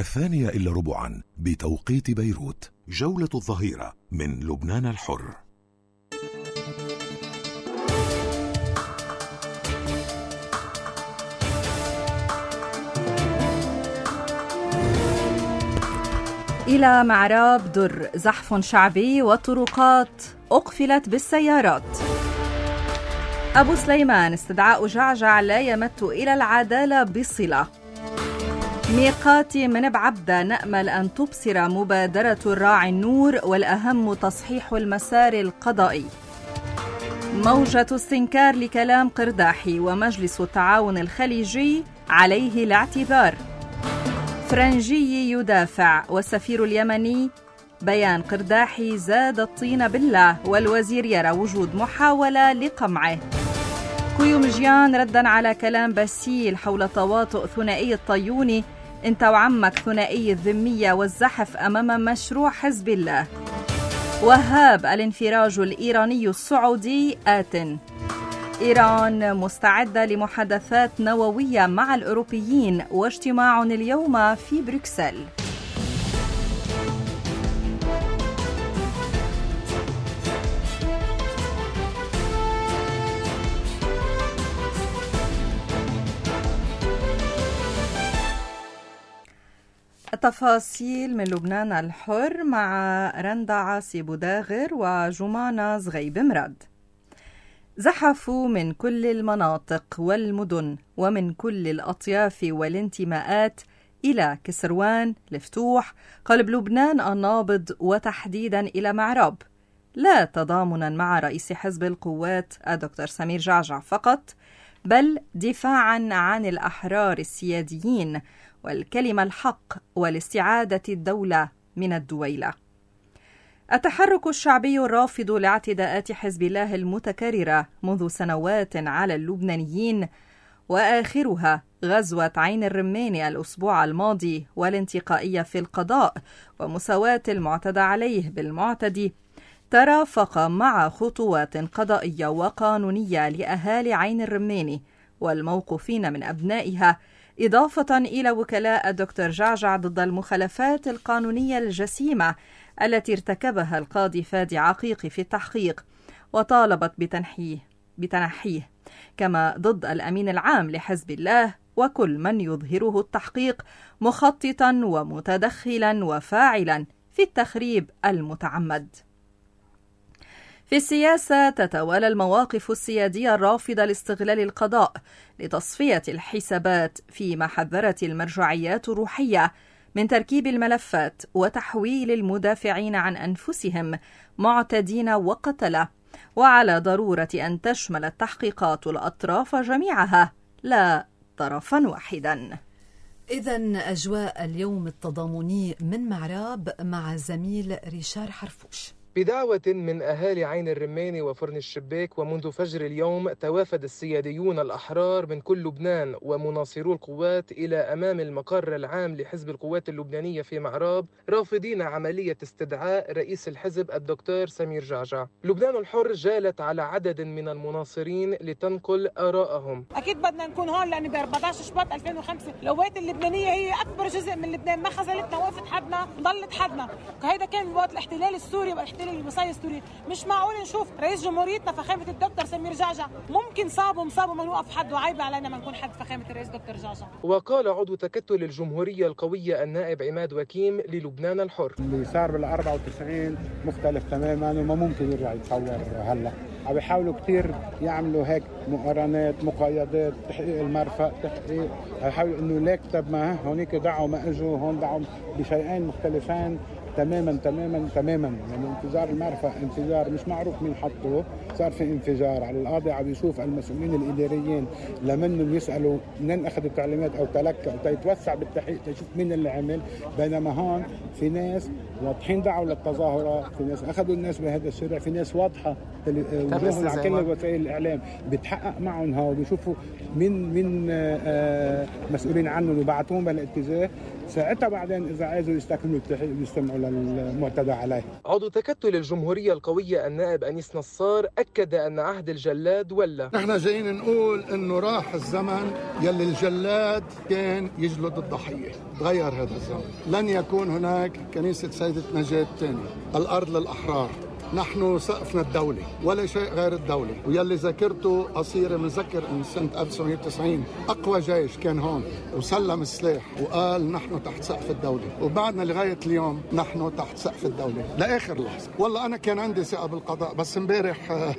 2:15 بتوقيت بيروت. جولة الظهيرة من لبنان الحر. إلى معراب در، زحف شعبي والطرقات أقفلت بالسيارات. أبو سليمان، استدعاء جعجع لا يمت إلى العدالة بصلة. ميقاتي من بعبدة، نأمل أن تبصر مبادرة الراعي النور، والأهم تصحيح المسار القضائي. موجة استنكار لكلام قرداحي، ومجلس التعاون الخليجي عليه الاعتبار. فرنجي يدافع، والسفير اليمني بيان قرداحي زاد الطين بالله، والوزير يرى وجود محاولة لقمعه. كيومجيان ردا على كلام باسيل حول تواطؤ ثنائي الطيوني، انت وعمك ثنائي الذمية والزحف أمام مشروع حزب الله. وهاب، الانفراج الإيراني السعودي آت. إيران مستعدة لمحادثات نووية مع الأوروبيين، واجتماع اليوم في بروكسل. التفاصيل من لبنان الحر مع رندا عاصي بوداغر وجمانة زغيب مراد. زحفوا من كل المناطق والمدن ومن كل الأطياف والانتماءات إلى كسروان، الفتوح، قلب لبنان النابض، وتحديدا إلى معراب، لا تضامنا مع رئيس حزب القوات الدكتور سمير جعجع فقط، بل دفاعا عن الأحرار السياديين والكلمة الحق والاستعادة الدولة من الدويلة. التحرك الشعبي الرافض لاعتداءات حزب الله المتكررة منذ سنوات على اللبنانيين، وآخرها غزوة عين الرماني الأسبوع الماضي، والانتقائية في القضاء ومساواة المعتدى عليه بالمعتدي، ترافق مع خطوات قضائية وقانونية لأهالي عين الرماني والموقوفين من أبنائها، إضافة إلى وكلاء الدكتور جعجع ضد المخالفات القانونية الجسيمة التي ارتكبها القاضي فادي عقيقي في التحقيق، وطالبت بتنحيه، كما ضد الأمين العام لحزب الله وكل من يظهره التحقيق مخططا ومتدخلا وفاعلا في التخريب المتعمد. في السياسة تتوالى المواقف السيادية الرافضة لاستغلال القضاء لتصفية الحسابات، فيما حذرت المرجعيات الروحية من تركيب الملفات وتحويل المدافعين عن أنفسهم معتدين وقتلة، وعلى ضرورة أن تشمل التحقيقات الأطراف جميعها لا طرفا واحدا. إذن أجواء اليوم التضامني من معراب مع الزميل ريشار حرفوش. بدعوة من أهالي عين الرماني وفرن الشباك، ومنذ فجر اليوم توافد السياديون الأحرار من كل لبنان ومناصرو القوات إلى أمام المقر العام لحزب القوات اللبنانية في معراب، رافضين عملية استدعاء رئيس الحزب الدكتور سمير جعجع. لبنان الحر جالت على عدد من المناصرين لتنقل آراءهم. أكيد بدنا نكون هون، لأن ب 14 شباط 2005 القوات اللبنانية هي أكبر جزء من لبنان، ما خذلتنا، وقفت حدنا، ضلت حدنا. هيدا كان وقت الاحتلال السوري المصايا السوري. مش معقول نشوف رئيس جمهوريتنا فخامة الدكتور سمير جعجع ممكن صعب ما نوقف حد، وعيب علينا ما نكون حد فخامة الرئيس دكتور جعجع. وقال عضو تكتل الجمهورية القوية النائب عماد وكيم للبنان الحر: اللي صار بال 94 مختلف تماما وما ممكن يرجع يتصور هلا. عم يحاولوا كثير يعملوا هيك مقارنات، مقايضات، تحقيق المرفق، تحقيق، يحاولوا انه ليك طب ما هونيك دعوا ما اجوا، هون دعوا بشيئين مختلفين تماما. يعني انفجار المرفأ انفجار مش معروف مين حطه، صار في انفجار على القاضي، عم يشوف المسؤولين الاداريين لمنهم يسالوا منين اخذوا التعليمات او تلقوا تيتوسع بالتحقيق تشوف مين اللي عمل، بينما هون في ناس واضحين دعوا للتظاهرات، في ناس اخذوا الناس بهذا الشارع، في ناس واضحه وجوههم على كل وسائل الاعلام بتحقق معهم هون، بيشوفوا مين مسؤولين عنهم وبعتوهم بالاتجاه. ساعتها بعدين إذا عايزوا يستكملوا يستمعوا للمعتدى عليه. عضو تكتل الجمهورية القوية النائب أنيس نصار أكد أن عهد الجلاد ولا. نحن جايين نقول إنه راح الزمن يلي الجلاد كان يجلد الضحية، تغير هذا الزمن، لن يكون هناك كنيسة سيدة نجاة ثاني، الأرض للأحرار، نحن سقفنا الدولة ولا شيء غير الدولة. ويلي ذكرته قصيرة، بنذكر ان سنة 1990 اقوى جيش كان هون وسلم السلاح وقال نحن تحت سقف الدولة، وبعدنا لغاية اليوم نحن تحت سقف الدولة لاخر لحظة. والله انا كان عندي ثقة بالقضاء، بس امبارح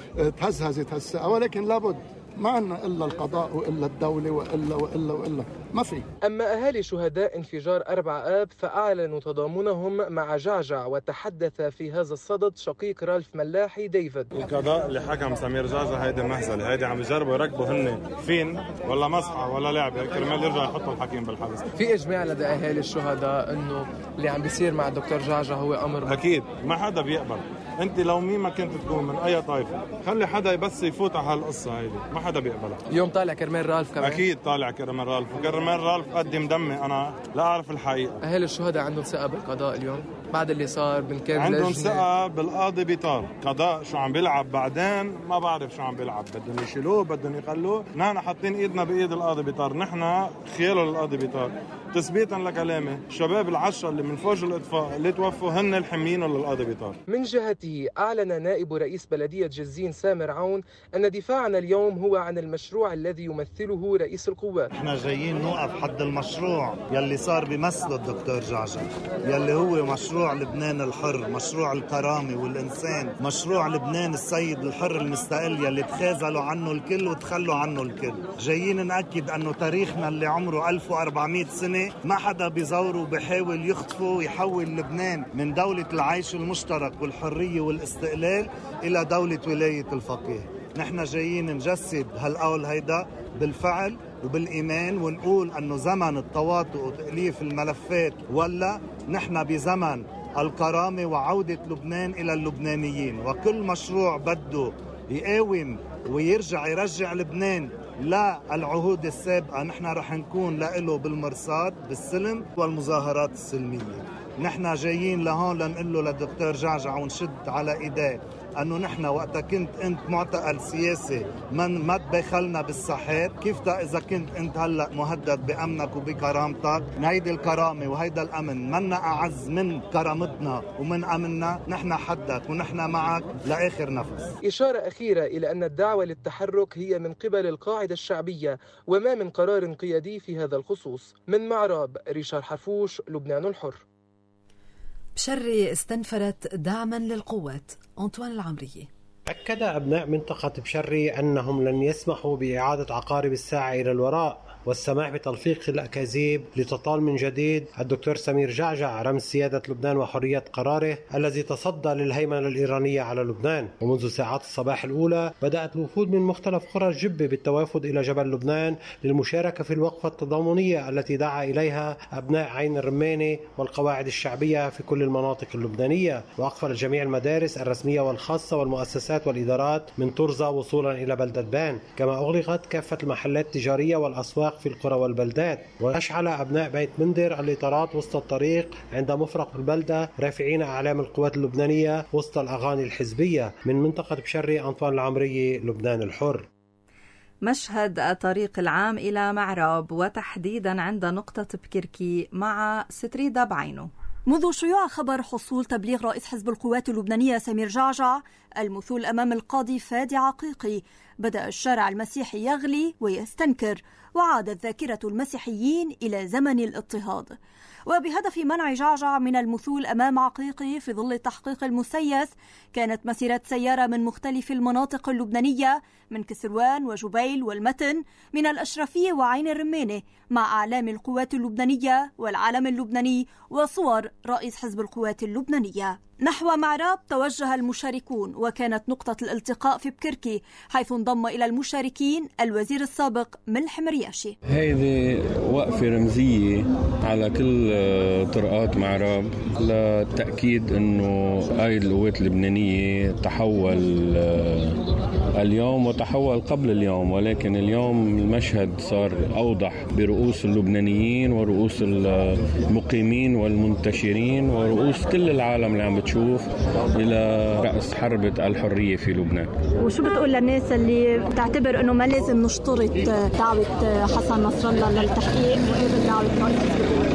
تهزهزت هالثقة، ولكن لابد ما عندنا إلا القضاء وإلا الدولة وإلا ما في. أما أهالي شهداء انفجار 4 آب فأعلنوا تضامنهم مع جعجع، وتحدث في هذا الصدد شقيق رالف ملاحي ديفيد. القضاء اللي حكم سمير جعجع هيدي مهزلة، هيدي عم يجربوا يركبوا هن فين ولا مسحة ولا لعبة كرمال يرجعوا يحطوا الحكيم بالحبس. في إجماع لدى أهالي الشهداء إنه اللي عم بيصير مع الدكتور جعجع هو أمر أكيد ما حدا بيقبل. أنت لو مين ما كنت تكون من أي طائفة خلي حدا بس يفوت على هالقصة هيدي، ما حدا بيقبلها. اليوم طالع كرمال رالف كمان. أكيد طالع كرمال رالف، وكرمال رالف قدم دمي أنا لا أعرف الحقيقة. أهل الشهداء عندهم ثقة بالقضاء اليوم بعد اللي صار من كام لجنة؟ عندهم ثقة بالقاضي بيطار. قضاء شو عم بيلعب بعدين ما بعرف شو عم بيلعب، بدهم يشيلوه بدهم يخلوه. نحن حاطين ايدنا بايد القاضي بيطار، نحن خياله للقاضي بيطار. تثبيتا لكلامي، الشباب العشرة اللي من فوج الإطفاء اللي توفوا هن الحميين للقاضي بيطار. من جهته أعلن نائب رئيس بلدية جزين سامر عون أن دفاعنا اليوم هو عن المشروع الذي يمثله رئيس القوات. احنا جايين نوقف حد المشروع يلي صار بمثل الدكتور جعجع، يلي هو مشروع لبنان الحر، مشروع الكرامة والإنسان، مشروع لبنان السيد الحر المستقل يلي تخاذلوا عنه الكل وتخلوا عنه الكل. جايين نأكد أنه تاريخنا اللي عمره 1400 سنة ما حدا بيزوره بيحاول يخطفه ويحول لبنان من دولة العيش المشترك والحرية والاستقلال إلى دولة ولاية الفقيه. نحن جايين نجسد هالقول هيدا بالفعل وبالإيمان، ونقول أنه زمن التواطؤ وتأليف الملفات ولا نحن بزمن الكرامة وعودة لبنان إلى اللبنانيين. وكل مشروع بده يقاوم ويرجع يرجع لبنان للعهود السابقة نحن رح نكون له بالمرصاد بالسلم والمظاهرات السلمية. نحن جايين لهون لنقول له للدكتور جعجع ونشد على ايديه انه نحن وقتا كنت انت معتقل سياسي ما تدخلنا بالساحات، كيف اذا كنت انت هلا مهدد بامنك وبكرامتك؟ هيدي الكرامه وهيدا الامن منا اعز من كرامتنا ومن امننا. نحن حدك ونحن معك لاخر نفس. اشاره اخيره الى ان الدعوه للتحرك هي من قبل القاعده الشعبيه وما من قرار قيادي في هذا الخصوص. من معراب، ريشار حرفوش، لبنان الحر. بشري استنفرت دعما للقوات. أنطوان العمرية. أكد أبناء منطقة بشري أنهم لن يسمحوا بإعادة عقارب الساعة إلى الوراء والسماح بتلفيق الأكاذيب لتطال من جديد الدكتور سمير جعجع رمز سيادة لبنان وحرية قراره الذي تصدى للهيمنة الإيرانية على لبنان. ومنذ ساعات الصباح الأولى بدأت الوفود من مختلف قرى الجبة بالتوافد إلى جبل لبنان للمشاركة في الوقفة التضامنية التي دعا إليها أبناء عين الرماني والقواعد الشعبية في كل المناطق اللبنانية، وأقفل جميع المدارس الرسمية والخاصة والمؤسسات والإدارات من طرزة وصولا إلى بلدة بان، كما أغلقت كافة المحلات التجارية والأسواق في القرى والبلدات. وأشعل أبناء بيت مندر الإطارات وسط الطريق عند مفرق البلدة رافعين أعلام القوات اللبنانية وسط الأغاني الحزبية. من منطقة بشري، أنطوان العمرية، لبنان الحر. مشهد الطريق العام إلى معراب وتحديدا عند نقطة بكركي مع ستريدا بعينه. منذ شيوع خبر حصول تبليغ رئيس حزب القوات اللبنانية سمير جعجع المثول أمام القاضي فادي عقيقي، بدأ الشارع المسيحي يغلي ويستنكر، وعادت ذاكرة المسيحيين إلى زمن الاضطهاد. وبهدف منع جعجع من المثول أمام عقيقي في ظل التحقيق المسيس، كانت مسيرة سيارة من مختلف المناطق اللبنانية من كسروان وجبيل والمتن من الأشرفية وعين الرمانة مع أعلام القوات اللبنانية والعلم اللبناني وصور رئيس حزب القوات اللبنانية. نحو معراب توجه المشاركون، وكانت نقطة الالتقاء في بكركي حيث انضم انضم إلى المشاركين الوزير السابق ملحم رياشي. هذه وقفة رمزية على كل طرقات معراب للتأكيد أنه قائد القوات اللبنانية تحول اليوم وتحول قبل اليوم، ولكن اليوم المشهد صار أوضح برؤوس اللبنانيين ورؤوس المقيمين والمنتشرين ورؤوس كل العالم اللي عم بتشوف إلى رأس حربة الحرية في لبنان. وشو بتقول للناس اللي بتعتبر أنه ما لازم نشترط دعوة حسن نصر الله للتحقيق وقبل دعوة رئيس؟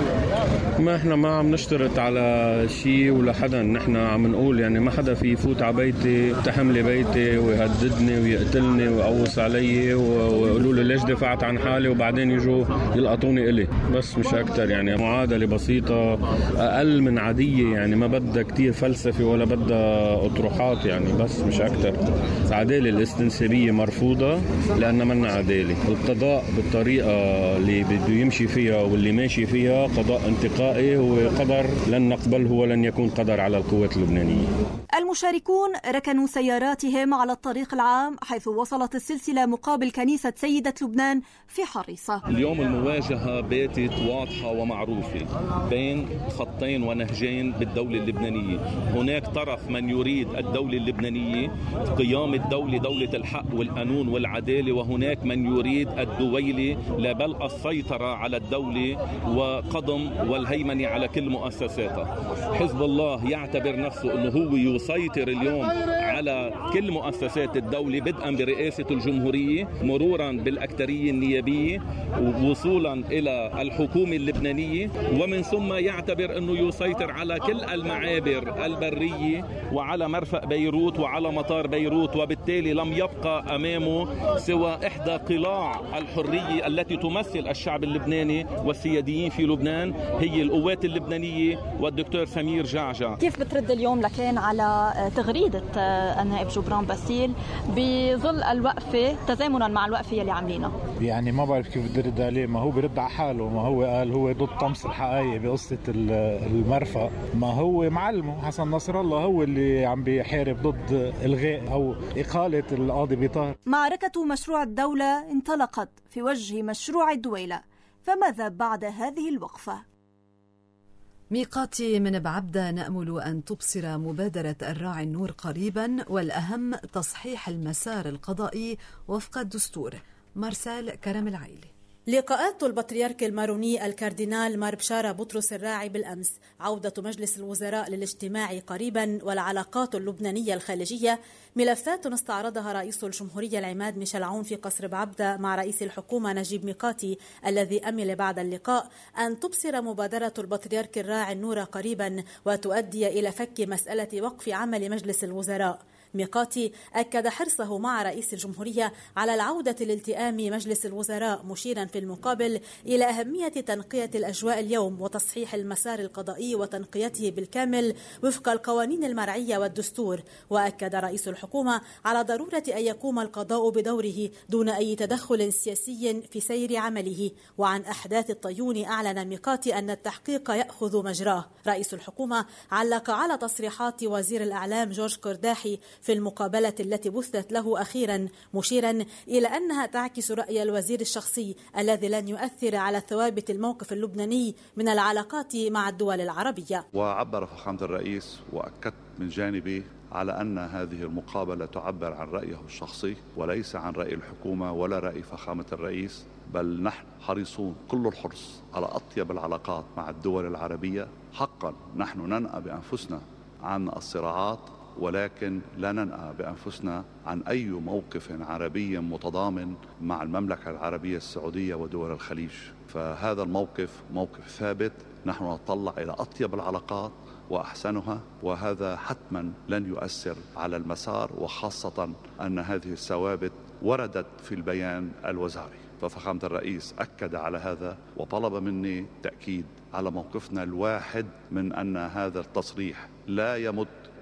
ما احنا ما عم نشترط على شيء ولا حدا، نحن عم نقول يعني ما حدا في يفوت على بيتي يقتحم لي بيتي ويهددني ويقتلني ويقوص علي ويقولوا لي ليش دفعت عن حالي وبعدين يجوا يلقطوني إلي، بس مش أكتر. يعني معادلة بسيطة أقل من عادية، يعني ما بدها كتير فلسفة ولا بدها أطروحات، يعني بس مش أكتر. العدالة الاستنسابية مرفوضة لأنها منا عدالة. القضاء بالطريقة اللي بده يمشي فيها واللي ماشي فيها قضاء انتقائي هو قدر لن نقبله ولن يكون قدر على القوات اللبنانية. المشاركون ركنوا سياراتهم على الطريق العام حيث وصلت السلسلة مقابل كنيسة سيدة لبنان في حريصة. اليوم المواجهة باتت واضحة ومعروفة بين خطين ونهجين بالدولة اللبنانية. هناك طرف من يريد الدولة اللبنانية قيام الدولة دولة الحق والقانون والعدالة، وهناك من يريد الدويلة لا بل السيطرة على الدولة وقضم والهيمنة على كل مؤسساتها. حزب الله يعتبر نفسه أنه هو يسيطر اليوم على كل مؤسسات الدولة بدءا برئاسة الجمهورية مرورا بالأكترية النيابية ووصولا إلى الحكومة اللبنانية، ومن ثم يعتبر أنه يسيطر على كل المعابر البرية وعلى مرفأ بيروت وعلى مطار بيروت، وبالتالي لم يبقى أمامه سوى إحدى قلاع الحرية التي تمثل الشعب اللبناني والسياديين في لبنان، هي القوات اللبنانية والدكتور سمير جعجع. كيف بترد اليوم لكان على تغريدة النائب جبران باسيل بظل الوقفة تزامنا مع الوقفة اللي عاملينها؟ يعني ما بعرف كيف بدي رد عليه، ما هو برد على حاله، ما هو قال هو ضد طمس الحقائق بقصة المرفأ، ما هو معلمه حسن نصر الله هو اللي عم بيحارب ضد إلغاء أو إقالة القاضي بيطار. معركة مشروع الدولة انطلقت في وجه مشروع الدويلة، فماذا بعد هذه الوقفة؟ ميقاتي من بعبدة نأمل أن تبصر مبادرة الراعي النور قريبا، والأهم تصحيح المسار القضائي وفق الدستور. مارسال كرم العيلي. لقاءات البطريرك الماروني الكاردينال مار بشارة بطرس الراعي بالأمس، عودة مجلس الوزراء للاجتماع قريبا، والعلاقات اللبنانية الخارجية ملفات استعرضها رئيس الجمهورية العماد ميشيل عون في قصر بعبدة مع رئيس الحكومة نجيب ميقاتي، الذي أمل بعد اللقاء أن تبصر مبادرة البطريرك الراعي النور قريبا وتؤدي إلى فك مسألة وقف عمل مجلس الوزراء. ميقاتي أكد حرصه مع رئيس الجمهورية على العودة لالتئام مجلس الوزراء، مشيرا في المقابل إلى أهمية تنقية الأجواء اليوم وتصحيح المسار القضائي وتنقيته بالكامل وفق القوانين المرعية والدستور. وأكد رئيس الحكومة على ضرورة أن يقوم القضاء بدوره دون أي تدخل سياسي في سير عمله. وعن أحداث الطيون أعلن ميقاتي أن التحقيق يأخذ مجراه. رئيس الحكومة علق على تصريحات وزير الإعلام جورج كرداحي في المقابلة التي بثت له أخيرا، مشيرا إلى أنها تعكس رأي الوزير الشخصي الذي لن يؤثر على ثوابت الموقف اللبناني من العلاقات مع الدول العربية. وعبر فخامة الرئيس وأكدت من جانبي على أن هذه المقابلة تعبر عن رأيه الشخصي وليس عن رأي الحكومة ولا رأي فخامة الرئيس، بل نحن حريصون كل الحرص على أطيب العلاقات مع الدول العربية. حقا نحن ننأى بأنفسنا عن الصراعات، ولكن لا ننأى بأنفسنا عن أي موقف عربي متضامن مع المملكة العربية السعودية ودول الخليج. فهذا الموقف موقف ثابت، نحن نطلع إلى أطيب العلاقات وأحسنها، وهذا حتما لن يؤثر على المسار، وخاصة أن هذه الثوابت وردت في البيان الوزاري. ففخامة الرئيس أكد على هذا وطلب مني تأكيد على موقفنا الواحد من أن هذا التصريح لا يمت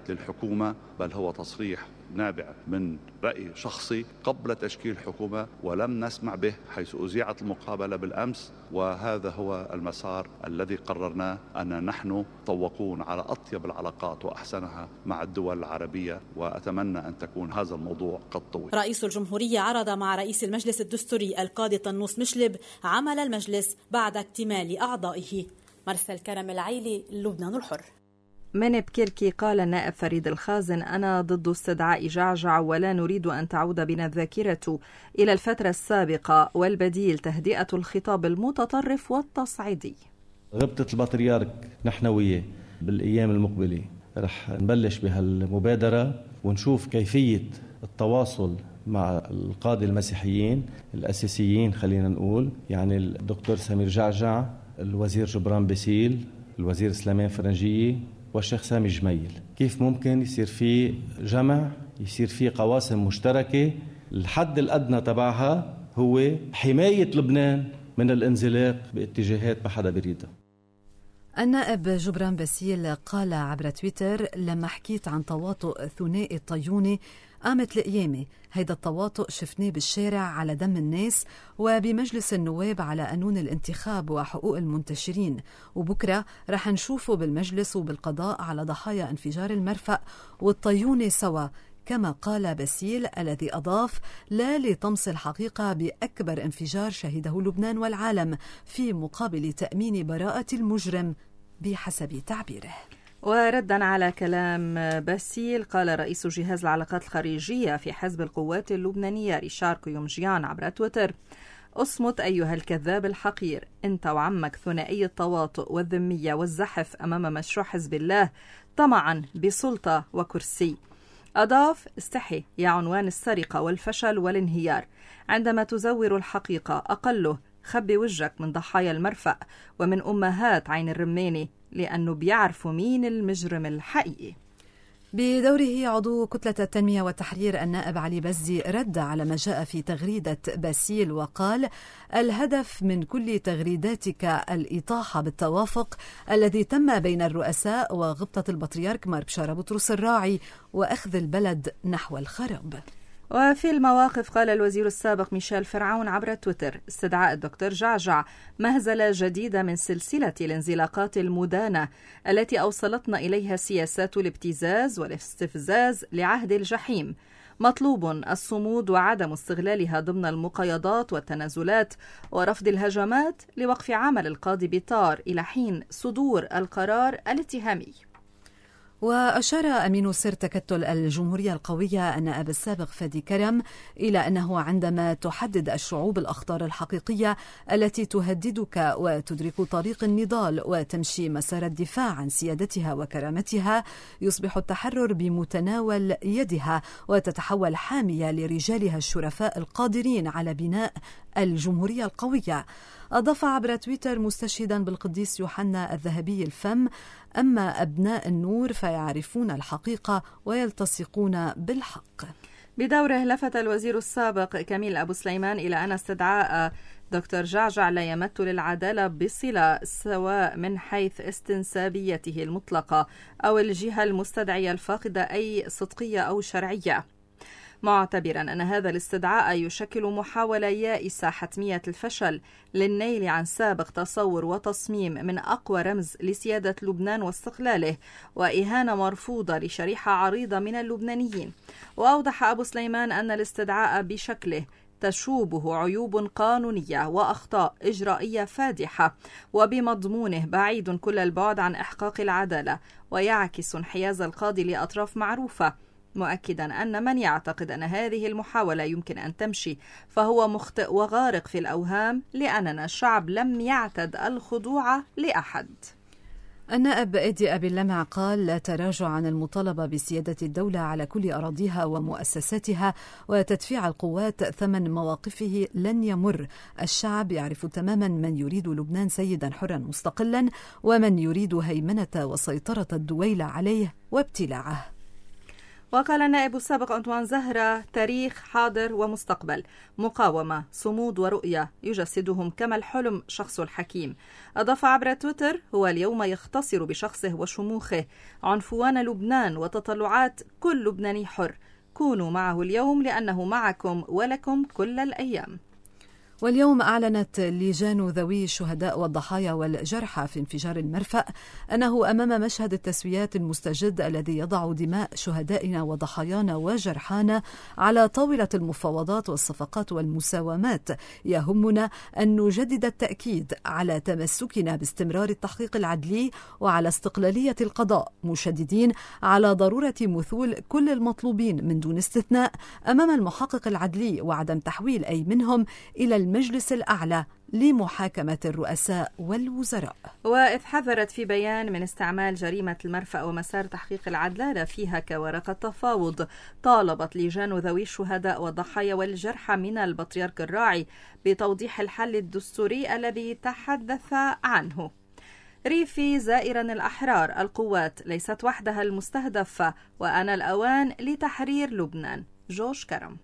للحكومة، بل هو تصريح نابع من رأي شخصي قبل تشكيل حكومة ولم نسمع به، حيث أذيعت المقابلة بالأمس. وهذا هو المسار الذي قررناه، أن نحن طوقون على أطيب العلاقات وأحسنها مع الدول العربية، وأتمنى أن تكون هذا الموضوع قد طوي. رئيس الجمهورية عرض مع رئيس المجلس الدستوري القاضي طنوس مشلب عمل المجلس بعد اكتمال أعضائه. مرسل كرم العيلي، لبنان الحر. من بكركي قال النائب فريد الخازن: أنا ضد استدعاء جعجع ولا نريد أن تعود بنا الذاكرة إلى الفترة السابقة، والبديل تهدئة الخطاب المتطرف والتصعيدي. ربطة البطريرك نحن وياه بالأيام المقبلة رح نبلش بهالمبادرة ونشوف كيفية التواصل مع القادة المسيحيين الأساسيين، خلينا نقول يعني الدكتور سمير جعجع، الوزير جبران باسيل، الوزير سليمان فرنجية والشيخ سامي جميل. كيف ممكن يصير في جمع، يصير في قواسم مشتركة، الحد الأدنى تبعها هو حماية لبنان من الانزلاق باتجاهات ما حدا بيريدها. النائب جبران باسيل قال عبر تويتر: لما حكيت عن تواطؤ ثنائي الطيوني قامت القيامة، هيدا التواطؤ شفناه بالشارع على دم الناس وبمجلس النواب على قانون الانتخاب وحقوق المنتشرين، وبكرة رح نشوفه بالمجلس وبالقضاء على ضحايا انفجار المرفأ والطيونة سوا، كما قال باسيل الذي أضاف: لا لطمس الحقيقة بأكبر انفجار شهده لبنان والعالم في مقابل تأمين براءة المجرم بحسب تعبيره. وردا على كلام باسيل قال رئيس جهاز العلاقات الخارجية في حزب القوات اللبنانية ريشار كيومجيان عبر تويتر: اصمت أيها الكذاب الحقير، أنت وعمك ثنائي التواطؤ والذمية والزحف أمام مشروع حزب الله طمعا بسلطة وكرسي. أضاف: استحي يا عنوان السرقة والفشل والانهيار، عندما تزور الحقيقة أقله خبي وجهك من ضحايا المرفأ ومن أمهات عين الرماني، لأنه بيعرفوا مين المجرم الحقيقي. بدوره عضو كتلة التنمية والتحرير النائب علي بزي رد على ما جاء في تغريدة باسيل وقال: الهدف من كل تغريداتك الإطاحة بالتوافق الذي تم بين الرؤساء وغبطة البطريرك مار بشارة بطرس الراعي وأخذ البلد نحو الخراب. وفي المواقف قال الوزير السابق ميشيل فرعون عبر تويتر: استدعاء الدكتور جعجع مهزلة جديدة من سلسلة الانزلاقات المدانة التي أوصلتنا إليها سياسات الابتزاز والاستفزاز لعهد الجحيم. مطلوب الصمود وعدم استغلالها ضمن المقايضات والتنازلات ورفض الهجمات لوقف عمل القاضي بيطار إلى حين صدور القرار الاتهامي. وأشار أمين سر تكتل الجمهورية القوية النائب السابق فادي كرم إلى أنه عندما تحدد الشعوب الأخطار الحقيقية التي تهددك وتدرك طريق النضال وتمشي مسار الدفاع عن سيادتها وكرامتها، يصبح التحرر بمتناول يدها وتتحول حامية لرجالها الشرفاء القادرين على بناء الجمهورية القوية. أضاف عبر تويتر مستشهدا بالقديس يوحنا الذهبي الفم: أما أبناء النور فيعرفون الحقيقة ويلتصقون بالحق. بدوره لفت الوزير السابق كميل أبو سليمان إلى أن استدعاء دكتور جعجع لا يمت للعدالة بصلة، سواء من حيث استنسابيته المطلقة أو الجهة المستدعية الفاقدة أي صدقية أو شرعية، معتبرا أن هذا الاستدعاء يشكل محاولة يائسة حتمية الفشل للنيل عن سابق تصور وتصميم من أقوى رمز لسيادة لبنان واستقلاله، وإهانة مرفوضة لشريحة عريضة من اللبنانيين. وأوضح أبو سليمان أن الاستدعاء بشكله تشوبه عيوب قانونية وأخطاء إجرائية فادحة، وبمضمونه بعيد كل البعد عن إحقاق العدالة، ويعكس انحياز القاضي لأطراف معروفة، مؤكدا أن من يعتقد أن هذه المحاولة يمكن أن تمشي فهو مخطئ وغارق في الأوهام، لأننا الشعب لم يعتد الخضوع لأحد. النائب إيدي أبي اللمع قال: لا تراجع عن المطالبة بسيادة الدولة على كل أراضيها ومؤسساتها وتدفيع القوات ثمن مواقفه لن يمر. الشعب يعرف تماما من يريد لبنان سيدا حرا مستقلا ومن يريد هيمنة وسيطرة الدويلة عليه وابتلاعه. وقال النائب السابق أنطوان زهرة: تاريخ، حاضر ومستقبل، مقاومة، صمود ورؤية يجسدهم كما الحلم شخص الحكيم. أضاف عبر تويتر: هو اليوم يختصر بشخصه وشموخه عنفوان لبنان وتطلعات كل لبناني حر. كونوا معه اليوم لأنه معكم ولكم كل الأيام. واليوم أعلنت لجان ذوي الشهداء والضحايا والجرحى في انفجار المرفأ أنه أمام مشهد التسويات المستجد الذي يضع دماء شهدائنا وضحايانا وجرحانا على طاولة المفاوضات والصفقات والمساومات. يهمنا أن نجدد التأكيد على تمسكنا باستمرار التحقيق العدلي وعلى استقلالية القضاء، مشددين على ضرورة مثول كل المطلوبين من دون استثناء أمام المحقق العدلي وعدم تحويل أي منهم إلى المجلس الأعلى لمحاكمة الرؤساء والوزراء. وإذ حذرت في بيان من استعمال جريمة المرفأ ومسار تحقيق العدالة فيها كورقة تفاوض، طالبت لجان ذوي الشهداء والضحايا والجرحى من البطريرك الراعي بتوضيح الحل الدستوري الذي تحدث عنه. ريفي زائرا الأحرار: القوات ليست وحدها المستهدفة وآن الأوان لتحرير لبنان. جورج كرم.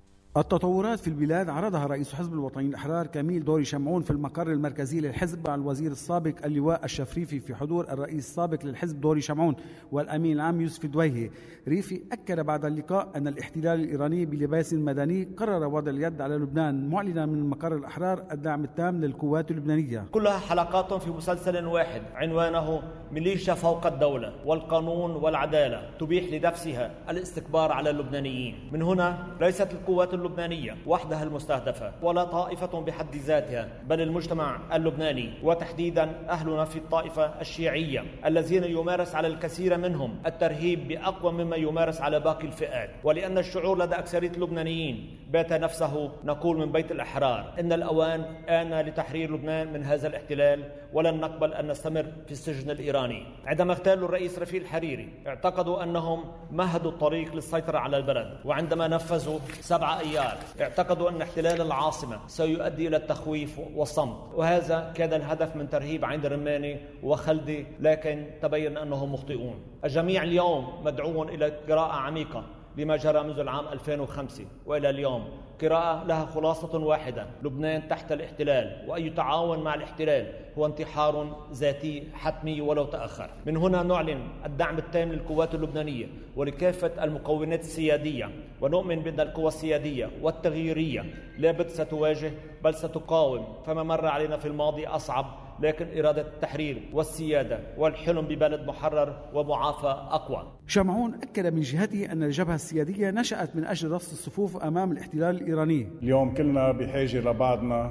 التطورات في البلاد عرضها رئيس حزب الوطنيين الأحرار كميل دوري شمعون في المقر المركزي للحزب مع الوزير السابق اللواء الشفريفي في حضور الرئيس السابق للحزب دوري شمعون والأمين العام يوسف دويهي. ريفي أكد بعد اللقاء أن الاحتلال الإيراني بلباس مدني قرر وضع اليد على لبنان، معلنا من المقر الأحرار الدعم التام للقوات اللبنانية. كلها حلقات في مسلسل واحد عنوانه ميليشيا فوق الدولة والقانون والعدالة تبيح لنفسها الاستكبار على اللبنانيين. من هنا ليست القوات اللبنانية وحدها المستهدفة ولا طائفة بحد ذاتها، بل المجتمع اللبناني وتحديدا أهلنا في الطائفة الشيعية الذين يمارس على الكثير منهم الترهيب بأقوى مما يمارس على باقي الفئات. ولأن الشعور لدى أكثرية اللبنانيين بات نفسه، نقول من بيت الأحرار إن الأوان آن لتحرير لبنان من هذا الاحتلال، ولن نقبل أن نستمر في السجن الإيراني. عندما اغتالوا الرئيس رفيق الحريري اعتقدوا أنهم مهدوا الطريق للسيطرة على البلد، وعندما نفذوا 7 أيار اعتقدوا أن احتلال العاصمة سيؤدي إلى التخويف والصمت، وهذا كان الهدف من ترهيب عين الرماني وخلدي، لكن تبين أنهم مخطئون. الجميع اليوم مدعو إلى قراءة عميقة لما جرى منذ العام 2005 وإلى اليوم، قراءة لها خلاصة واحدة: لبنان تحت الاحتلال، وأي تعاون مع الاحتلال هو انتحار ذاتي حتمي ولو تأخر. من هنا نعلن الدعم التام للقوات اللبنانية ولكافة المكونات السيادية، ونؤمن بأن القوى السيادية والتغييرية لابد ستواجه بل ستقاوم، فما مر علينا في الماضي أصعب، لكن إرادة التحرير والسيادة والحلم ببلد محرر ومعافى أقوى. شمعون أكد من جهته أن الجبهة السيادية نشأت من أجل رصد الصفوف أمام الاحتلال الإيراني. اليوم كلنا بحاجة لبعضنا،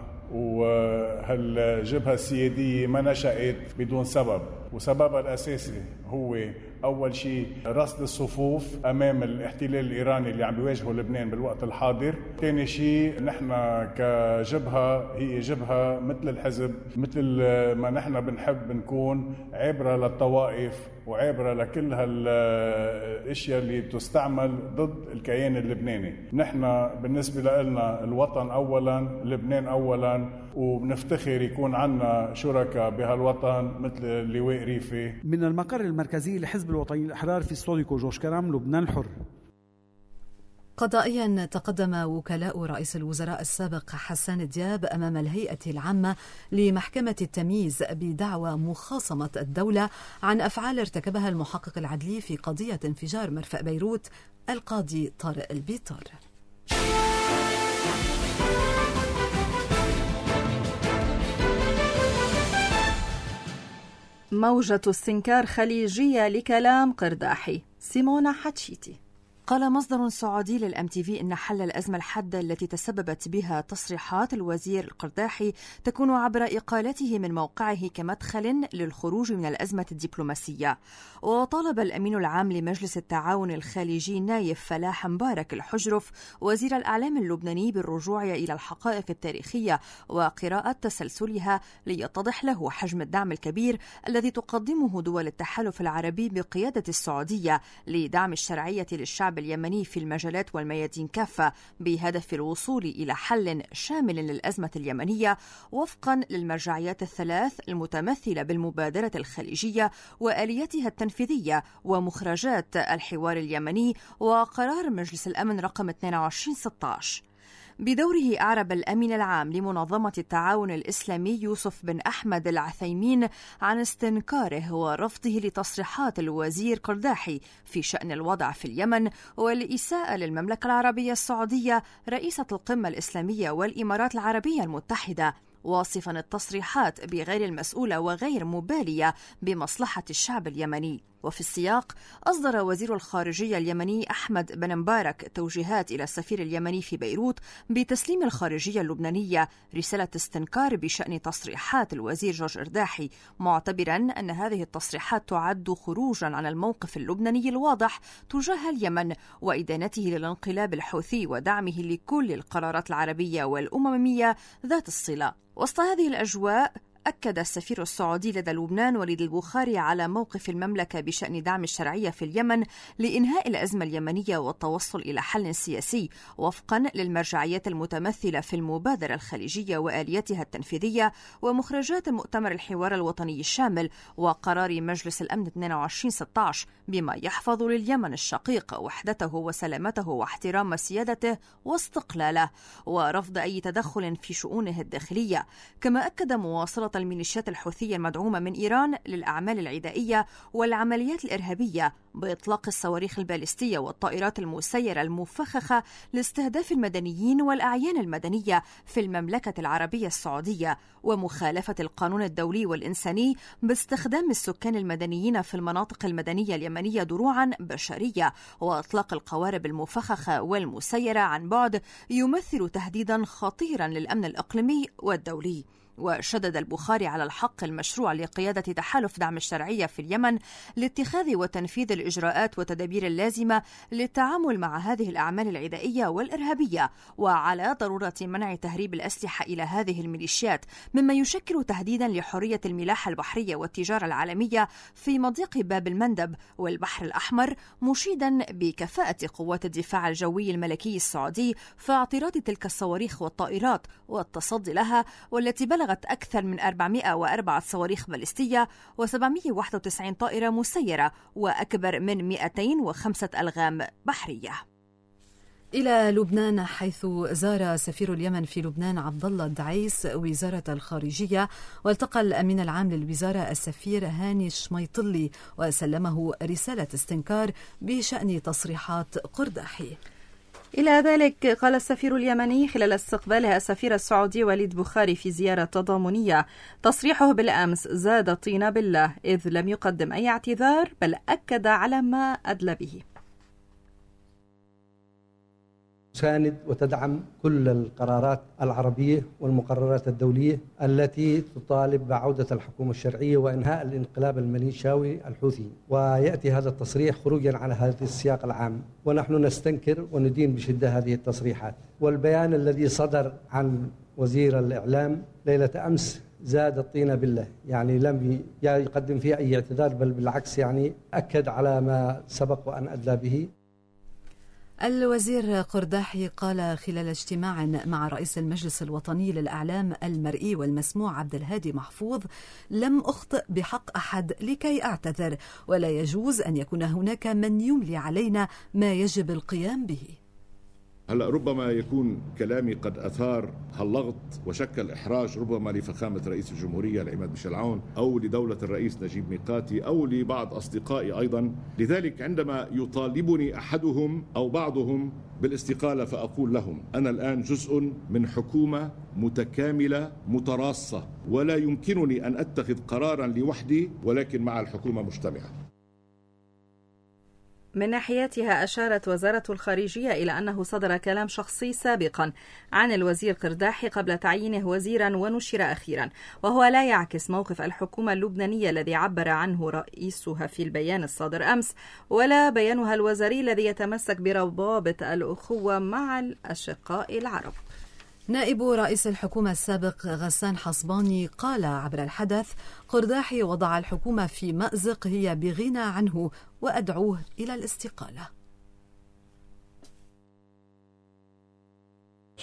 وهالجبهة السيادية ما نشأت بدون سبب، وسببها الأساسي هو أول شيء رصد الصفوف أمام الاحتلال الإيراني اللي عم بيواجهه لبنان بالوقت الحاضر. ثاني شيء نحن كجبهة هي جبهة مثل الحزب، مثل ما نحن بنحب نكون عبرة للطوائف وعبرة لكل هالاشياء اللي تستعمل ضد الكيان اللبناني. نحن بالنسبة لنا الوطن أولا، لبنان أولا، وبنفتخر يكون عنا شركاء بهالوطن مثل اللواء ريفي. من المقر المركزي لحزب الوطنيين الأحرار في استوديو جورج كرم، لبنان الحر. قضائيا تقدم وكلاء رئيس الوزراء السابق حسان دياب أمام الهيئة العامة لمحكمة التمييز بدعوى مخاصمة الدولة عن أفعال ارتكبها المحقق العدلي في قضية انفجار مرفأ بيروت القاضي طارق البيطار. موجة استنكار خليجية لكلام قرداحي. سيمونا حتشيتي. قال مصدر سعودي للMTV إن حل الأزمة الحادة التي تسببت بها تصريحات الوزير القرداحي تكون عبر إقالته من موقعه كمدخل للخروج من الأزمة الدبلوماسية. وطالب الأمين العام لمجلس التعاون الخليجي نايف فلاح مبارك الحجرف وزير الإعلام اللبناني بالرجوع إلى الحقائق التاريخية وقراءة تسلسلها ليتضح له حجم الدعم الكبير الذي تقدمه دول التحالف العربي بقيادة السعودية لدعم الشرعية للشعب الشعب اليمني في المجالات والميادين كافة بهدف الوصول إلى حل شامل للأزمة اليمنية وفقا للمرجعيات الثلاث المتمثلة بالمبادرة الخليجية وآلياتها التنفيذية ومخرجات الحوار اليمني وقرار مجلس الأمن رقم 2216. بدوره أعرب الأمين العام لمنظمة التعاون الإسلامي يوسف بن أحمد العثيمين عن استنكاره ورفضه لتصريحات الوزير قرداحي في شأن الوضع في اليمن والإساءة للمملكة العربية السعودية رئيسة القمة الإسلامية والإمارات العربية المتحدة، واصفا التصريحات بغير المسؤولة وغير مبالية بمصلحة الشعب اليمني. وفي السياق أصدر وزير الخارجية اليمني أحمد بن مبارك توجيهات إلى السفير اليمني في بيروت بتسليم الخارجية اللبنانية رسالة استنكار بشأن تصريحات الوزير جورج إرداحي، معتبرا أن هذه التصريحات تعد خروجا عن الموقف اللبناني الواضح تجاه اليمن وإدانته للانقلاب الحوثي ودعمه لكل القرارات العربية والأممية ذات الصلة. وسط هذه الأجواء أكد السفير السعودي لدى لبنان وليد البخاري على موقف المملكة بشأن دعم الشرعية في اليمن لإنهاء الأزمة اليمنية والتوصل إلى حل سياسي وفقا للمرجعيات المتمثلة في المبادرة الخليجية وآلياتها التنفيذية ومخرجات مؤتمر الحوار الوطني الشامل وقرار مجلس الأمن 2216 بما يحفظ لليمن الشقيق وحدته وسلامته واحترام سيادته واستقلاله ورفض أي تدخل في شؤونه الداخلية. كما أكد مواصلة الميليشيات الحوثية المدعومة من إيران للأعمال العدائية والعمليات الإرهابية بإطلاق الصواريخ البالستية والطائرات المسيرة المفخخة لاستهداف المدنيين والأعيان المدنية في المملكة العربية السعودية ومخالفة القانون الدولي والإنساني باستخدام السكان المدنيين في المناطق المدنية اليمنية دروعا بشرية وإطلاق القوارب المفخخة والمسيرة عن بعد يمثل تهديدا خطيرا للأمن الإقليمي والدولي. وشدد البخاري على الحق المشروع لقيادة تحالف دعم الشرعية في اليمن لاتخاذ وتنفيذ الإجراءات والتدابير اللازمة للتعامل مع هذه الأعمال العدائية والإرهابية وعلى ضرورة منع تهريب الأسلحة إلى هذه الميليشيات مما يشكل تهديدا لحرية الملاحة البحرية والتجارة العالمية في مضيق باب المندب والبحر الأحمر، مشيدا بكفاءة قوات الدفاع الجوي الملكي السعودي في اعتراض تلك الصواريخ والطائرات والتصدي لها، والتي بلغت أكثر من 404 صواريخ باليستية و791 طائرة مسيرة وأكبر من 205 ألغام بحرية. إلى لبنان، حيث زار سفير اليمن في لبنان عبد الله الدعيس وزارة الخارجية، والتقى الأمين العام للوزارة السفير هاني الشميطلي وسلمه رسالة استنكار بشأن تصريحات قرداحي. إلى ذلك قال السفير اليمني خلال استقباله السفير السعودي وليد بخاري في زيارة تضامنية: تصريحه بالأمس زاد طين بالله، إذ لم يقدم أي اعتذار بل أكد على ما أدلى به. تساند وتدعم كل القرارات العربية والمقررات الدولية التي تطالب بعودة الحكومة الشرعية وإنهاء الانقلاب الميليشياوي الحوثي، ويأتي هذا التصريح خروجا على هذا السياق العام، ونحن نستنكر وندين بشدة هذه التصريحات. والبيان الذي صدر عن وزير الإعلام ليلة أمس زاد الطين بالله، يعني لم يقدم فيه أي اعتذار بل بالعكس يعني أكد على ما سبق وأن أدلى به. الوزير قرداحي قال خلال اجتماع مع رئيس المجلس الوطني للإعلام المرئي والمسموع عبد الهادي محفوظ: لم أخطئ بحق أحد لكي أعتذر، ولا يجوز أن يكون هناك من يملي علينا ما يجب القيام به. هلا ربما يكون كلامي قد أثار هاللغط وشكل إحراج ربما لفخامة رئيس الجمهورية العماد ميشيل عون أو لدولة الرئيس نجيب ميقاتي أو لبعض أصدقائي أيضا. لذلك عندما يطالبني أحدهم أو بعضهم بالاستقالة فأقول لهم: أنا الآن جزء من حكومة متكاملة متراصة، ولا يمكنني أن أتخذ قرارا لوحدي ولكن مع الحكومة مجتمعة. من ناحيتها أشارت وزارة الخارجية إلى أنه صدر كلام شخصي سابقا عن الوزير قرداحي قبل تعيينه وزيرا ونشر أخيرا، وهو لا يعكس موقف الحكومة اللبنانية الذي عبر عنه رئيسها في البيان الصادر أمس، ولا بيانها الوزاري الذي يتمسك بروابط الأخوة مع الأشقاء العرب. نائب رئيس الحكومة السابق غسان حصباني قال عبر الحدث: قرداحي وضع الحكومة في مأزق هي بغنى عنه وأدعوه إلى الاستقالة.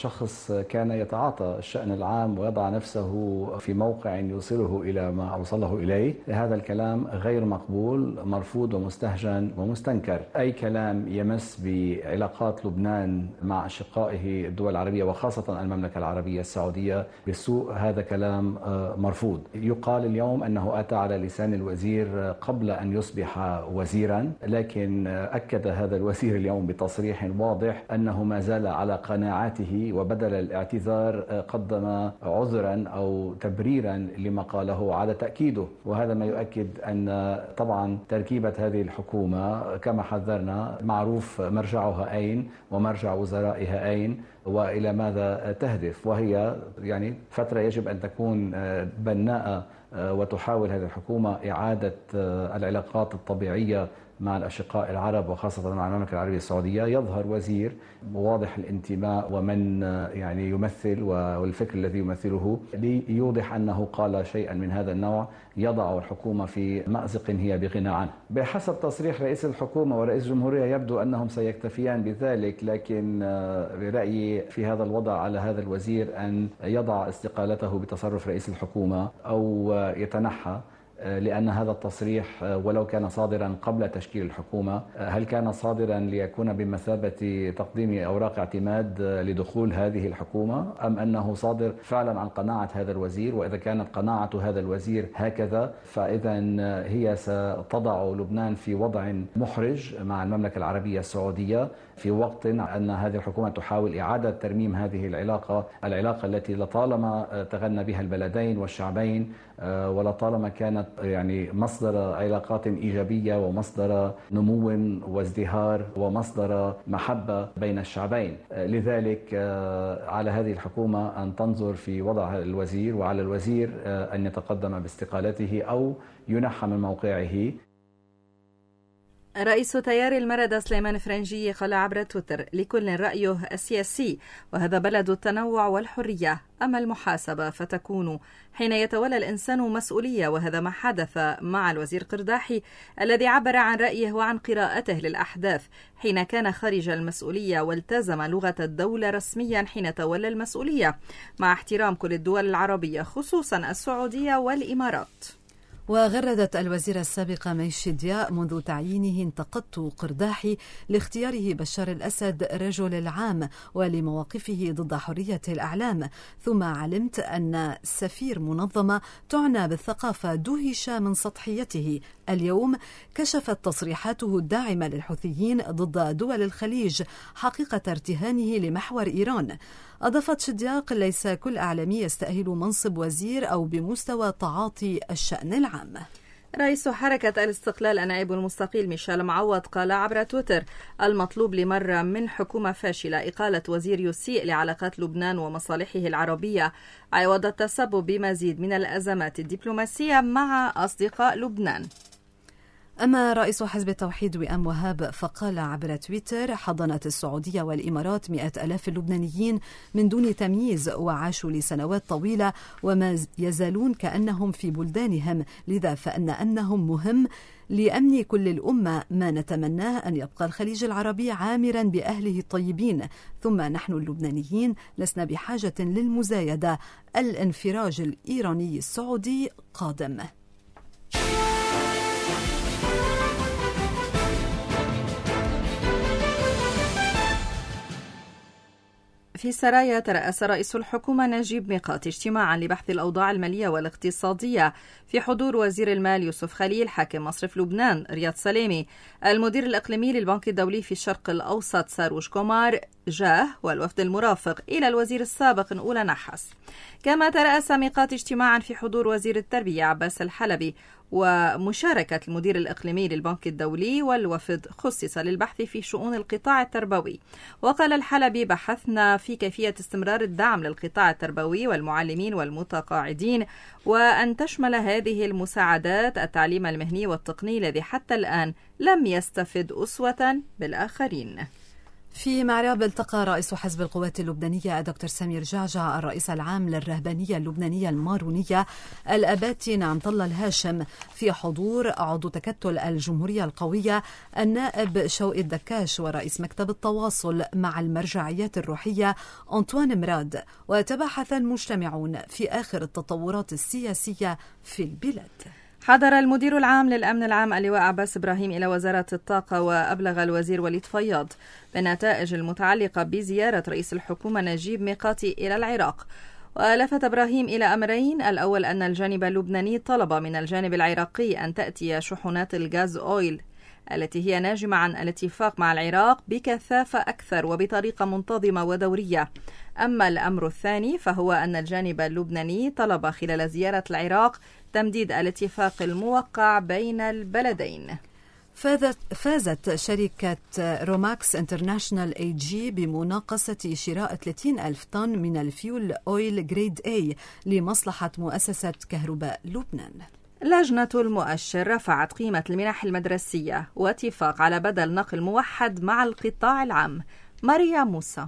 شخص كان يتعاطى الشأن العام ويضع نفسه في موقع يوصله إلى ما أوصله إليه. هذا الكلام غير مقبول، مرفوض ومستهجن ومستنكر. أي كلام يمس بعلاقات لبنان مع أشقائه الدول العربية وخاصة المملكة العربية السعودية بالسوء، هذا كلام مرفوض. يقال اليوم أنه أتى على لسان الوزير قبل أن يصبح وزيرا، لكن أكد هذا الوزير اليوم بتصريح واضح أنه ما زال على قناعاته، وبدل الاعتذار قدم عذرا أو تبريرا لما قاله على تأكيده. وهذا ما يؤكد أن طبعا تركيبة هذه الحكومة كما حذرنا معروف مرجعها أين ومرجع وزرائها أين وإلى ماذا تهدف، وهي يعني فترة يجب أن تكون بناءة وتحاول هذه الحكومة إعادة العلاقات الطبيعية مع الأشقاء العرب وخاصة مع المملكة العربية السعودية. يظهر وزير واضح الانتماء ومن يعني يمثل والفكر الذي يمثله ليوضح أنه قال شيئا من هذا النوع يضع الحكومة في مأزق هي بغنى عنه. بحسب تصريح رئيس الحكومة ورئيس الجمهورية يبدو أنهم سيكتفيان بذلك، لكن برأيي في هذا الوضع على هذا الوزير أن يضع استقالته بتصرف رئيس الحكومة أو يتنحى، لأن هذا التصريح ولو كان صادرا قبل تشكيل الحكومة، هل كان صادرا ليكون بمثابة تقديم أوراق اعتماد لدخول هذه الحكومة، أم أنه صادر فعلا عن قناعة هذا الوزير؟ وإذا كانت قناعة هذا الوزير هكذا فإذا هي ستضع لبنان في وضع محرج مع المملكة العربية السعودية في وقت أن هذه الحكومة تحاول إعادة ترميم هذه العلاقة التي لطالما تغنى بها البلدين والشعبين ولطالما كانت يعني مصدر علاقات إيجابية ومصدر نمو وازدهار ومصدر محبة بين الشعبين. لذلك على هذه الحكومة أن تنظر في وضع الوزير، وعلى الوزير أن يتقدم باستقالته أو ينحى من موقعه. رئيس تيار المردة سليمان فرنجي قال عبر تويتر: لكل رأيه السياسي، وهذا بلد التنوع والحرية، أما المحاسبة فتكون حين يتولى الإنسان مسؤولية، وهذا ما حدث مع الوزير قرداحي الذي عبر عن رأيه وعن قراءته للأحداث حين كان خارج المسؤولية والتزم لغة الدولة رسميا حين تولى المسؤولية، مع احترام كل الدول العربية خصوصا السعودية والإمارات. وغردت الوزيرة السابقة ميشي دياء: منذ تعيينه انتقدت قرداحي لاختياره بشار الأسد رجل العام ولمواقفه ضد حرية الأعلام، ثم علمت أن سفير منظمة تعنى بالثقافة دهش من سطحيته. اليوم كشفت تصريحاته الداعمة للحوثيين ضد دول الخليج حقيقة ارتهانه لمحور إيران. أضافت شدياق: ليس كل أعلامي يستأهل منصب وزير أو بمستوى تعاطي الشأن العام. رئيس حركة الاستقلال النائب المستقيل ميشيل معوض قال عبر تويتر: المطلوب لمرة من حكومة فاشلة إقالة وزير يسيء لعلاقات لبنان ومصالحه العربية عوض التسبب بمزيد من الأزمات الدبلوماسية مع أصدقاء لبنان. أما رئيس حزب التوحيد وئام وهاب فقال عبر تويتر: حضنت السعودية والإمارات 100,000 اللبنانيين من دون تمييز، وعاشوا لسنوات طويلة وما يزالون كأنهم في بلدانهم، لذا فإن أمنهم مهم لأمن كل الأمة. ما نتمناه أن يبقى الخليج العربي عامرا بأهله الطيبين، ثم نحن اللبنانيين لسنا بحاجة للمزايدة. الانفراج الإيراني السعودي قادم. في سرايا ترأس رئيس الحكومة نجيب ميقات اجتماعا لبحث الأوضاع المالية والاقتصادية في حضور وزير المال يوسف خليل، حاكم مصرف لبنان رياض سلامي، المدير الإقليمي للبنك الدولي في الشرق الأوسط ساروش كومار جاه، والوفد المرافق إلى الوزير السابق نقول نحس. كما ترأس ميقات اجتماعا في حضور وزير التربية عباس الحلبي ومشاركة المدير الإقليمي للبنك الدولي، والوفد خصص للبحث في شؤون القطاع التربوي. وقال الحلبي: بحثنا في كيفية استمرار الدعم للقطاع التربوي والمعلمين والمتقاعدين، وأن تشمل هذه المساعدات التعليم المهني والتقني الذي حتى الآن لم يستفد أسوة بالآخرين. في معرب التقى رئيس حزب القوات اللبنانية الدكتور سمير جعجع الرئيس العام للرهبانية اللبنانية المارونية الأباتي نعمت الله الهاشم في حضور عضو تكتل الجمهورية القوية النائب شوقي الدكاش ورئيس مكتب التواصل مع المرجعيات الروحية أنطوان مراد. وتباحث المجتمعون في آخر التطورات السياسية في البلاد. حضر المدير العام للأمن العام اللواء عباس إبراهيم إلى وزارة الطاقة وأبلغ الوزير وليد فياض بالنتائج المتعلقة بزيارة رئيس الحكومة نجيب ميقاتي إلى العراق. ولفت إبراهيم إلى أمرين: الأول أن الجانب اللبناني طلب من الجانب العراقي أن تأتي شحنات الغاز أويل التي هي ناجمة عن الاتفاق مع العراق بكثافة أكثر وبطريقة منتظمة ودورية. أما الأمر الثاني فهو أن الجانب اللبناني طلب خلال زيارة العراق تمديد الاتفاق الموقع بين البلدين. فازت شركة روماكس انترناشنال اي جي بمناقصة شراء 30,000 طن من الفيول أويل جريد A لمصلحة مؤسسة كهرباء لبنان. لجنة المؤشر رفعت قيمة المنح المدرسية واتفاق على بدل نقل موحد مع القطاع العام. ماريا موسى.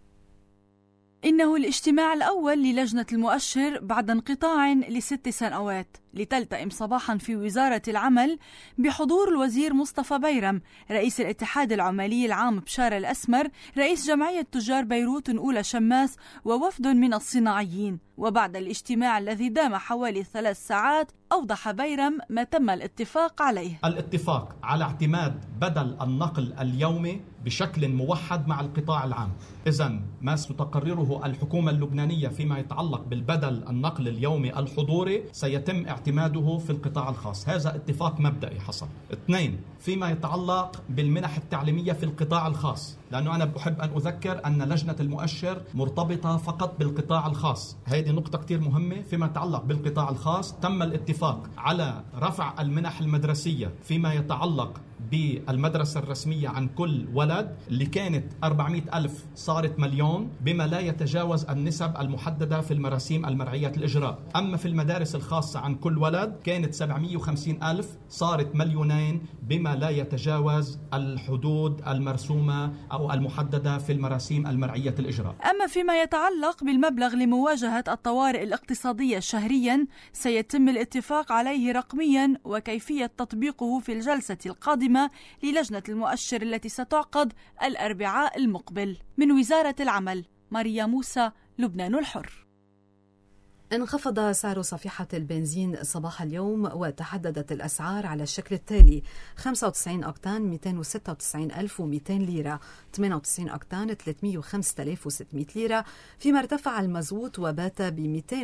إنه الاجتماع الأول للجنة المؤشر بعد انقطاع ل6 سنوات لتلتئم صباحا في وزارة العمل بحضور الوزير مصطفى بيرم رئيس الاتحاد العمالي العام بشار الأسمر رئيس جمعية تجار بيروت أولى شماس ووفد من الصناعيين. وبعد الاجتماع الذي دام حوالي 3 ساعات أوضح بيرم ما تم الاتفاق عليه. الاتفاق على اعتماد بدل النقل اليومي بشكل موحد مع القطاع العام. إذن ما ستقرره الحكومة اللبنانية فيما يتعلق بالبدل النقل اليومي الحضوري سيتم اعتماده في القطاع الخاص. هذا اتفاق مبدئي حصل. 2. فيما يتعلق بالمنح التعليمية في القطاع الخاص، لأنه أنا بحب أن أذكر أن لجنة المؤشر مرتبطة فقط بالقطاع الخاص. هذه نقطة كتير مهمة. فيما يتعلق بالقطاع الخاص تم الاتفاق على رفع المنح المدرسية فيما يتعلق بالمدرسة الرسمية عن كل ولد اللي كانت 400,000 صارت 1,000,000 بما لا يتجاوز النسب المحددة في المراسيم المرعية الإجراء. أما في المدارس الخاصة عن كل ولد كانت 750,000 صارت 2,000,000 بما لا يتجاوز الحدود المرسومة أو المحددة في المراسيم المرعية الإجراء. أما فيما يتعلق بالمبلغ لمواجهة الطوارئ الاقتصادية شهريا سيتم الاتفاق عليه رقميا وكيفية تطبيقه في الجلسة القادمة للجنة المؤشر التي ستعقد الأربعاء المقبل. من وزارة العمل، ماريا موسى، لبنان الحر. انخفض سعر صفيحة البنزين صباح اليوم وتحددت الأسعار على الشكل التالي: 95 أكتان 296,200 ليرة، 98 أكتان 305,600 ليرة، فيما ارتفع المازوت وبات ب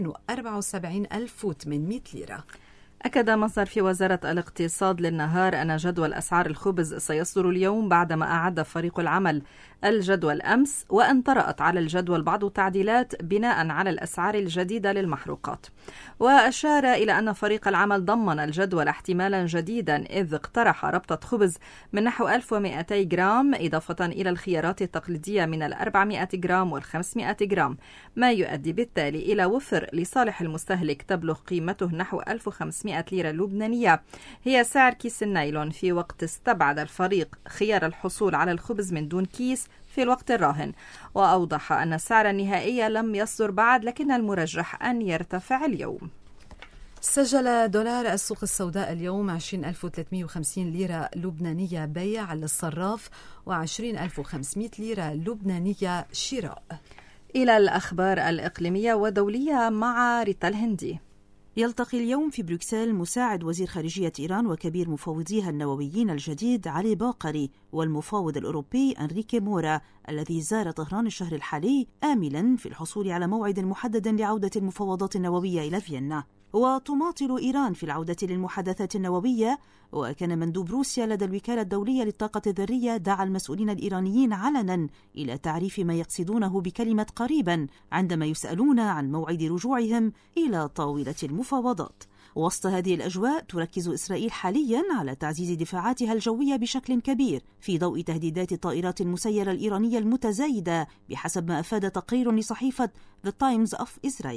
274,800 ليرة. أكد مصدر في وزارة الاقتصاد للنهار أن جدول أسعار الخبز سيصدر اليوم بعدما أعد فريق العمل الجدول أمس، وأن طرأت على الجدول بعض التعديلات بناء على الأسعار الجديدة للمحروقات. وأشار إلى أن فريق العمل ضمن الجدول احتمالا جديدا، إذ اقترح ربطة خبز من نحو 1200 جرام إضافة إلى الخيارات التقليدية من 400 جرام و500 جرام، ما يؤدي بالتالي إلى وفر لصالح المستهلك تبلغ قيمته نحو 1500 ليرة لبنانية، هي سعر كيس النايلون، في وقت استبعد الفريق خيار الحصول على الخبز من دون كيس في الوقت الراهن. وأوضح أن السعر النهائي لم يصدر بعد، لكن المرجح أن يرتفع اليوم. سجل دولار السوق السوداء اليوم 20,350 ليرة لبنانية بيع للصراف و20,500 ليرة لبنانية شراء. إلى الأخبار الإقليمية والدولية مع ريتا الهندي. يلتقي اليوم في بروكسل مساعد وزير خارجية إيران وكبير مفوضيها النوويين الجديد علي باقري والمفاوض الأوروبي أنريكي مورا الذي زار طهران الشهر الحالي آملا في الحصول على موعد محدد لعودة المفاوضات النووية إلى فيينا. وتماطل إيران في العودة للمحادثات النووية، وكان مندوب روسيا لدى الوكالة الدولية للطاقة الذرية دعا المسؤولين الإيرانيين علنا إلى تعريف ما يقصدونه بكلمة قريبا عندما يسألون عن موعد رجوعهم إلى طاولة المفاوضات. وسط هذه الأجواء تركز إسرائيل حاليا على تعزيز دفاعاتها الجوية بشكل كبير في ضوء تهديدات الطائرات المسيرة الإيرانية المتزايدة، بحسب ما أفاد تقرير لصحيفة The Times of Israel.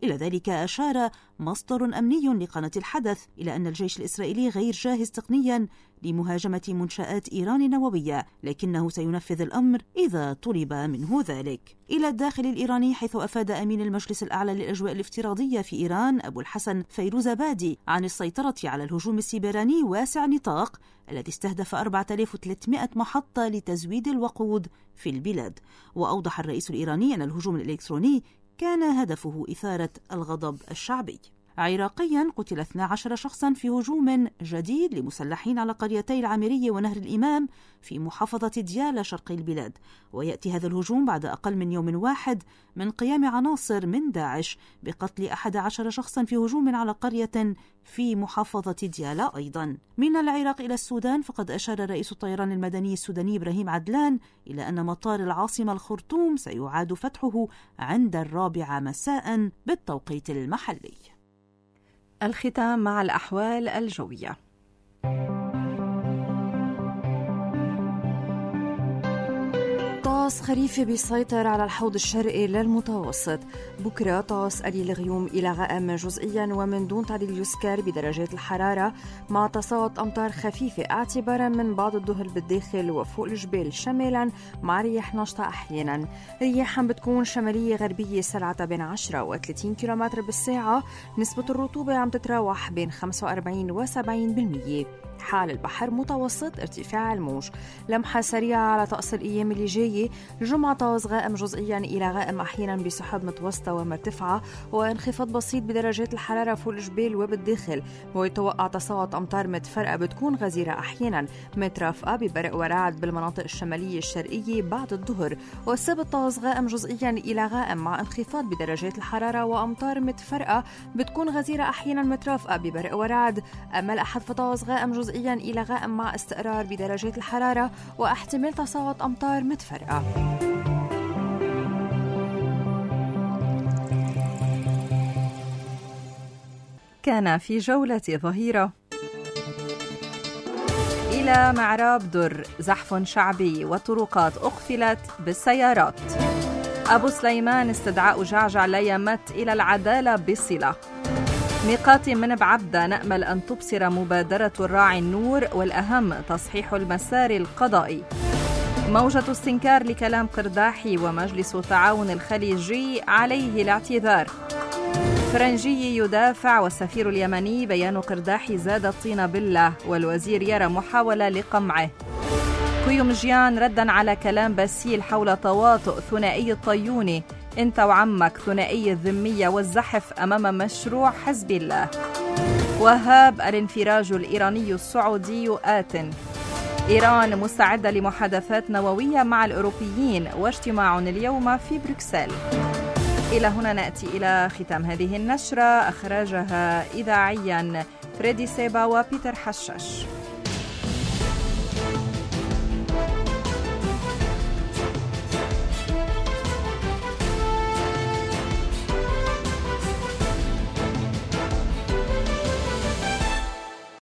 إلى ذلك أشار مصدر أمني لقناة الحدث إلى أن الجيش الإسرائيلي غير جاهز تقنيا لمهاجمة منشآت إيران النووية، لكنه سينفذ الأمر إذا طلب منه ذلك. إلى الداخل الإيراني، حيث أفاد أمين المجلس الأعلى للأجواء الافتراضية في إيران أبو الحسن فيروزابادي عن السيطرة على الهجوم السيبراني واسع النطاق الذي استهدف 4300 محطة لتزويد الوقود في البلاد. وأوضح الرئيس الإيراني أن الهجوم الإلكتروني كان هدفه إثارة الغضب الشعبي. عراقيا، قتل 12 شخصا في هجوم جديد لمسلحين على قريتي العامرية ونهر الإمام في محافظة ديالى شرقي البلاد، ويأتي هذا الهجوم بعد أقل من يوم واحد من قيام عناصر من داعش بقتل 11 شخصا في هجوم على قرية في محافظة ديالى. أيضا من العراق إلى السودان، فقد أشار رئيس الطيران المدني السوداني إبراهيم عدلان إلى أن مطار العاصمة الخرطوم سيعاد فتحه عند 4 مساء بالتوقيت المحلي. الختام مع الأحوال الجوية. طقس خريفي بيسيطر على الحوض الشرقي للمتوسط. بكرة طقس قليل الغيوم إلى غائم جزئيا ومن دون تعديل يذكر بدرجات الحرارة، مع تساقط أمطار خفيفة اعتبارا من بعض الظهر بالداخل وفوق الجبال شمالا، مع رياح نشطة أحيانا. رياح بتكون شمالية غربية سرعتها بين 10 و 30 كيلومتر بالساعة. نسبة الرطوبة عم تتراوح بين 45 و 70%. حال البحر متوسط ارتفاع الموج. لمحة سريعة على طقس الأيام اللي جاية. الجمعة طقس غائم جزئيا إلى غائم أحيانا بسحب متوسطة ومرتفعة، وانخفاض بسيط بدرجات الحرارة فوق الجبال وبالداخل. ويتوقع تساقط أمطار متفرقة بتكون غزيرة أحيانا مترافقة ببرق ورعد بالمناطق الشمالية الشرقية بعد الظهر. والسبت طقس غائم جزئيا إلى غائم مع انخفاض بدرجات الحرارة وأمطار متفرقة بتكون غزيرة أحيانا مترافقة ببرق ورعد. أما الأحد فطقس غائم جزئيا إلى غائم مع استقرار بدرجات الحرارة واحتمال تساقط أمطار متفرقة. كان في جولة ظهيرة إلى معراب در زحف شعبي وطرقات أقفلت بالسيارات. أبو سليمان استدعاء جعجع لا يمت إلى العدالة بصلة. ميقات من بعبدة نأمل أن تبصر مبادرة الراعي النور، والأهم تصحيح المسار القضائي. موجة استنكار لكلام قرداحي ومجلس التعاون الخليجي عليه الاعتذار. فرنجي يدافع والسفير اليمني بيان قرداحي زاد الطين بالله، والوزير يرى محاولة لقمعه. كيومجيان ردا على كلام باسيل حول تواطؤ ثنائي الطيوني، انت وعمك ثنائي الذمية والزحف أمام مشروع حزب الله. وهاب الانفراج الإيراني السعودي آت. إيران مستعدة لمحادثات نووية مع الأوروبيين واجتماع اليوم في بروكسل. إلى هنا نأتي إلى ختام هذه النشرة، أخرجها إذاعيا فريدي سيبا وبيتر حشاش.